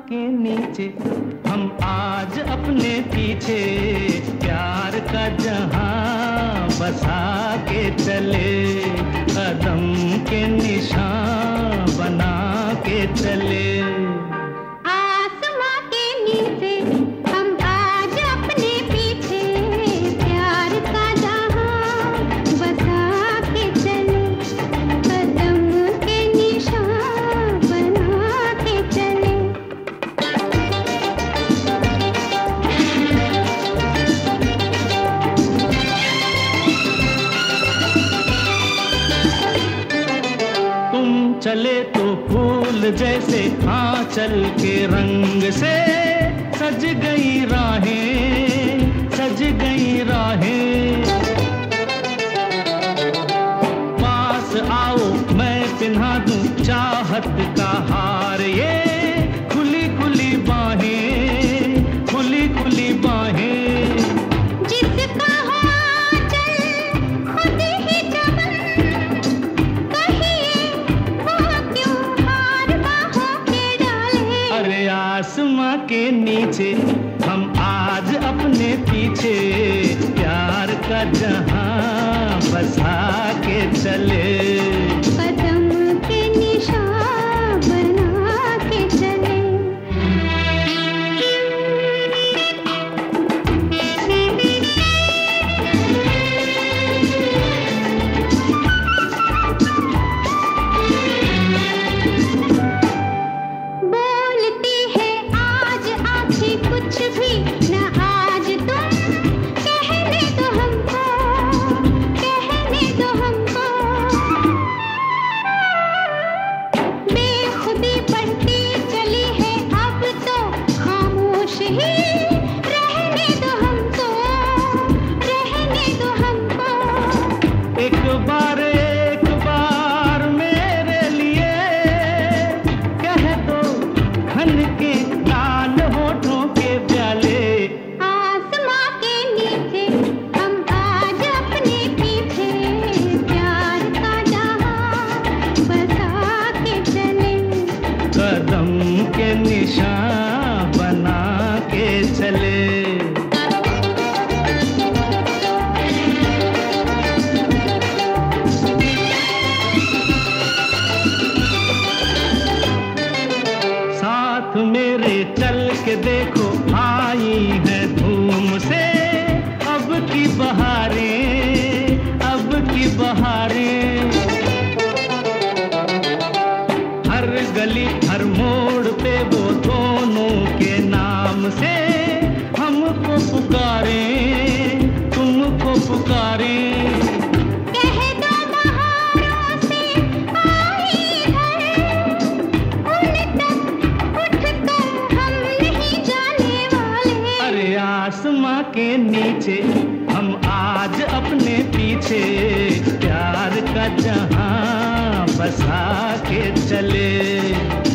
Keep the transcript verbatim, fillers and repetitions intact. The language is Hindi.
के नीचे हम आज अपने पीछे प्यार का जहां बसा के चले, कदम के निशान बना के चले। आसमां के नीचे हम आज अपने पीछे प्यार का जहां बसा के चले, कदम के निशान बना के चले। तुम चले तो फूल जैसे आंचल के रंग से सज गई राहें, सज गई राहें। पास आओ मैं पिन्हा दूं चाहत का हार, ये खुली खुली बाहें, खुली खुली बाहें। जिसका हो आंचल खुद ही चमन, कहिए वो क्यों हार बाहों के डाले। अरे आसमां के नीचे हम आज अपने पीछे प्यार का जहां बसा के चले, कदम के निशान बना के चले। बोलती है आज आँखें कुछ भी न आज तुम, कहने दो हमको, कहने दो हमको। बेखुदी बढ़ती चली है अब तो खामोश ही रहने दो हमको, रहने दो हमको। एक बार एक बार मेरे लिए कह दो खन के लाल होठों के प्याले। आसमां के नीचे हम आज अपने पीछे प्यार का जहां बसा के चले, कदम के निशान बना के चले। साथ मेरे चल के देखो आई है धूम से अब की बहारें, अब की बहारें। हर गली हर मोड़ पे वो दोनों के नाम से हमको पुकारें, तुमको पुकारें। कह दो बहारों से आई है, उन तक उठ कर हम नहीं जाने वाले। अरे आसमां के नीचे हम आज अपने पीछे प्यार का जहां बसा के चले।